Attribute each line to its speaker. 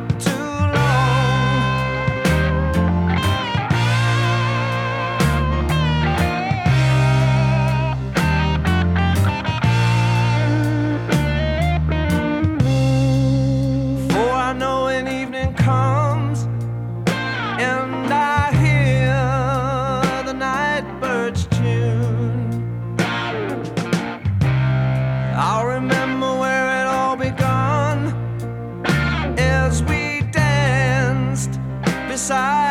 Speaker 1: too long. For I know an evening comes and I hear the night bird's tune. I'll remember where it all begun as we danced beside